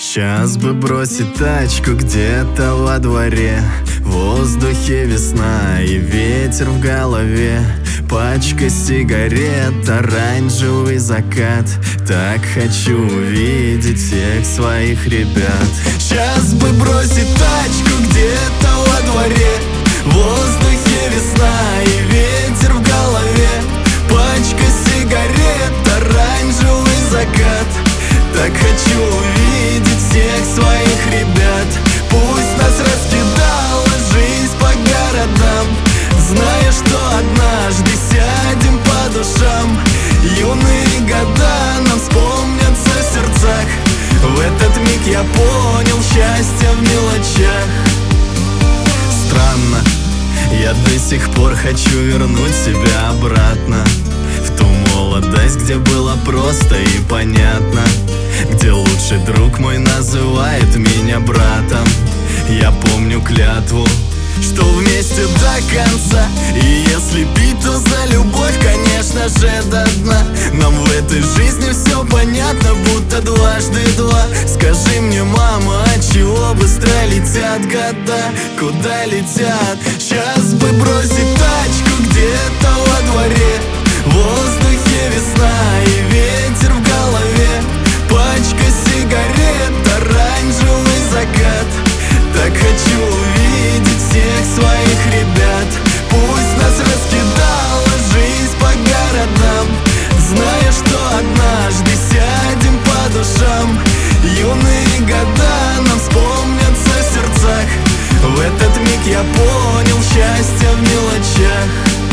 Сейчас бы бросить тачку где-то во дворе. В воздухе весна и ветер в голове. Пачка сигарет, оранжевый закат. Так хочу увидеть всех своих ребят. Сейчас бы бросить тачку где-то во дворе. В воздухе весна и ветер в голове. Пачка сигарет, оранжевый закат. Так хочу увидеть всех своих ребят. Пусть нас раскидала жизнь по городам, зная, что однажды сядем по душам. Юные года нам вспомнятся в сердцах. В этот миг я понял счастье в мелочах. Странно, я до сих пор хочу вернуть себя обратно в ту молодость, где было просто и понятно, где лучший друг мой называет меня братом. Я помню клятву, что вместе до конца. И если пить, то за любовь, конечно же, до дна. Нам в этой жизни все понятно, будто дважды два. Скажи мне, мама, отчего быстро летят года? Куда летят? Сейчас бы бросить тачку где-то во дворе. В воздухе весна и ветер в голове. Пачка сигарет, оранжевый закат. Так хочу увидеть всех своих ребят. Пусть нас раскидала жизнь по городам, зная, что однажды сядем по душам. Юные года нам вспомнятся в сердцах. В этот миг я понял счастье в мелочах.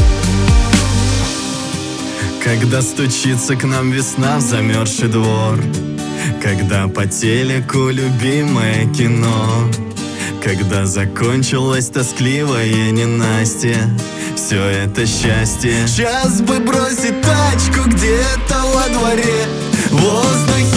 Когда стучится к нам весна в замерзший двор, когда по телеку любимое кино, когда закончилось тоскливое ненастье, все это счастье. Сейчас бы бросить тачку где-то во дворе. В воздухе